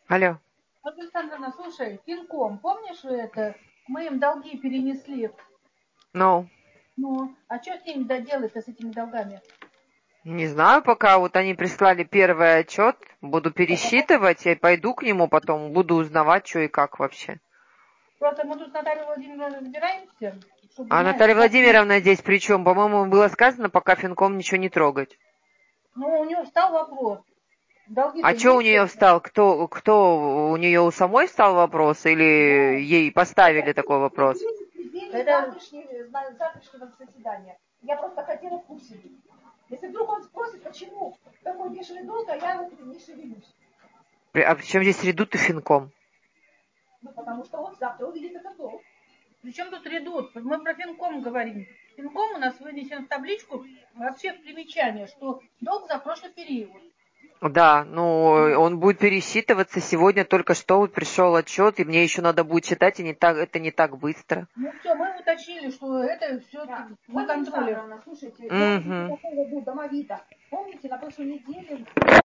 Алло. Александровна, слушай, Финком, помнишь это? Мы им долги перенесли. Ну, Ну, а что с ними доделать-то, с этими долгами? не знаю пока. Вот они прислали первый отчет. Буду пересчитывать и пойду к нему потом. Буду узнавать, что и как вообще. Просто мы тут с Натальей Владимировной разбираемся, чтобы, А знаешь, Наталья Владимировна здесь при чем? По-моему, было сказано, пока Финком ничего не трогать. ну, у нее встал вопрос. А Долги-то что у есть? нее встал? Кто у нее у самой встал вопрос? Или ей поставили такой вопрос? Это завтрашнего заседания. Я просто хотела в курсе быть. Если вдруг он спросит, почему такой бешеный долг, а я вот не шевелюсь. А при чем здесь редут и Финком? Ну, потому что он завтра увидит этот долг. причем тут редут? Мы про Финком говорим. Финком у нас вынесен в табличку вообще в примечание, что долг за прошлый период. Да, ну он будет пересчитываться. Сегодня только что вот пришел отчет, и мне еще надо будет читать, и это не так быстро. Ну все, мы уточнили, что это все мы контролируем. Слушайте, я вот Угу. по поводу домовита. Помните, на прошлой неделе